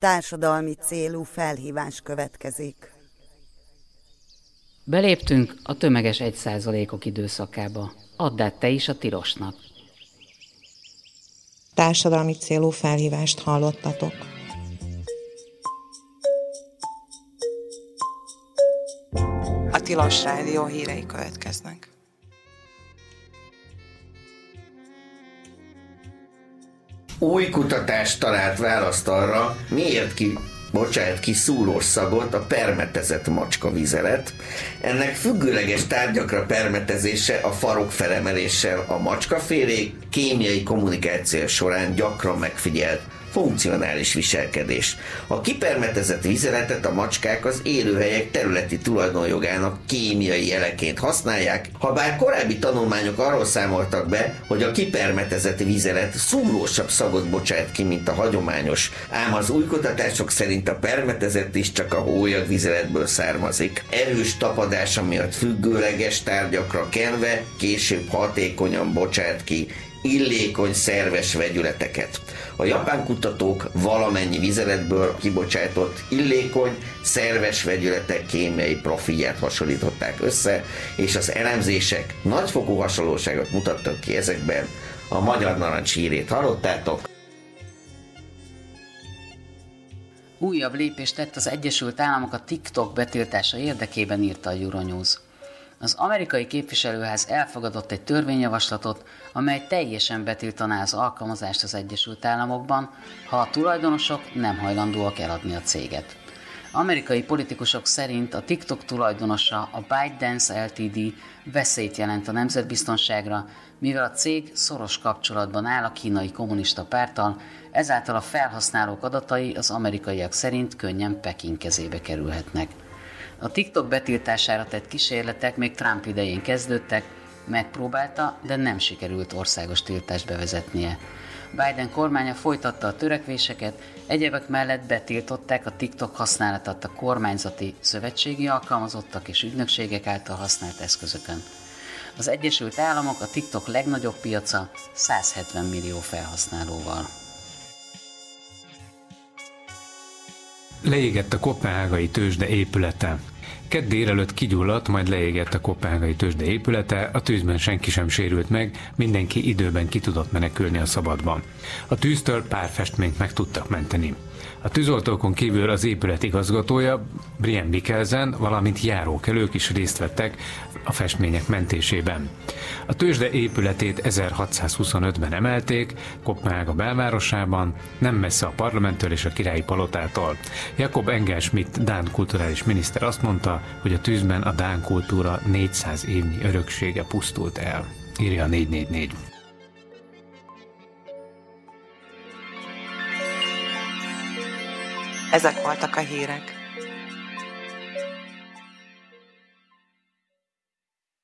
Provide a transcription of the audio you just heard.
Társadalmi célú felhívás következik. Beléptünk a tömeges 1%-ok időszakába. Add át te is a tilosnak. Társadalmi célú felhívást hallottatok. A Tilos Rádió hírei következnek. Új kutatás talált választ arra, miért bocsát ki szúrós szagot a permetezett macskavizelet. Ennek függőleges tárgyakra permetezése a farok felemeléssel a macskafélék kémiai kommunikáció során gyakran megfigyelt funkcionális viselkedés. A kipermetezett vizeletet a macskák az élőhelyek területi tulajdonjogának kémiai jeleként használják, habár korábbi tanulmányok arról számoltak be, hogy a kipermetezett vizelet szúrósabb szagot bocsát ki, mint a hagyományos, ám az új kutatások szerint a permetezett is csak a hólyag vizeletből származik. Erős tapadása miatt függőleges tárgyakra kenve később hatékonyan bocsát ki illékony szerves vegyületeket. A japán kutatók valamennyi vizeletből kibocsátott illékony szerves vegyületek kémiai profilját hasonlították össze, és az elemzések nagyfokú hasonlóságot mutattak ki ezekben. A magyar narancs hírét hallottátok. Újabb lépést tett az Egyesült Államok a TikTok betiltása érdekében, írta a Euronews. Az amerikai képviselőház elfogadott egy törvényjavaslatot, amely teljesen betiltaná az alkalmazást az Egyesült Államokban, ha a tulajdonosok nem hajlandóak eladni a céget. Amerikai politikusok szerint a TikTok tulajdonosa, a ByteDance Ltd. Veszélyt jelent a nemzetbiztonságra, mivel a cég szoros kapcsolatban áll a kínai kommunista párttal, ezáltal a felhasználók adatai az amerikaiak szerint könnyen Peking kezébe kerülhetnek. A TikTok betiltására tett kísérletek még Trump idején kezdődtek, megpróbálta, de nem sikerült országos tiltást bevezetnie. Biden kormánya folytatta a törekvéseket, egyebek mellett betiltották a TikTok használatát a kormányzati, szövetségi alkalmazottak és ügynökségek által használt eszközökön. Az Egyesült Államok a TikTok legnagyobb piaca 170 millió felhasználóval. Leégett a koppenhágai tőzsde épülete. Kedd délelőtt kigyulladt, majd leégett a koppenhágai tőzsde épülete, a tűzben senki sem sérült meg, mindenki időben ki tudott menekülni a szabadban. A tűztől pár festményt meg tudtak menteni. A tűzoltókon kívül az épület igazgatója, Brian Mikkelsen, valamint járókelők is részt vettek a festmények mentésében. A tőzsde épületét 1625-ben emelték, Koppenhága belvárosában, nem messze a parlamenttől és a királyi palotától. Jakob Engel-Schmidt dán kulturális miniszter azt mondta, hogy a tűzben a dán kultúra 400 évnyi öröksége pusztult el. Írja a 444. Ezek voltak a hírek.